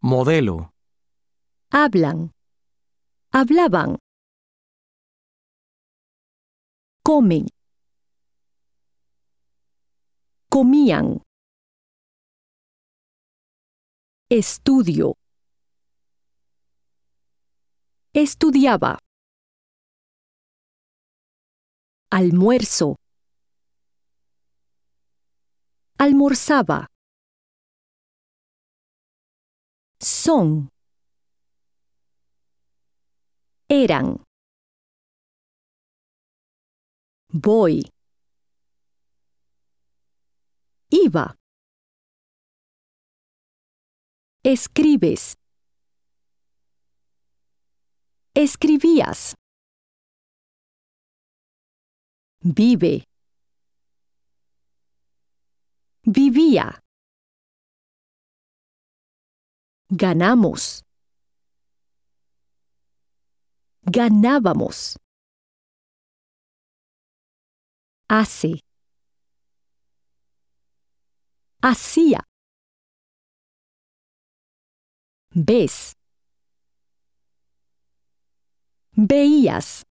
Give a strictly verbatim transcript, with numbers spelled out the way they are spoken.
Modelo. Hablan. Hablaban. Comen. Comían. Estudio. Estudiaba. Almuerzo. Almorzaba. Son. Eran. Voy. Iba. Escribes. Escribías. Vive. Vivía. Ganamos. Ganábamos. Hace. Hacía. Ves. Veías.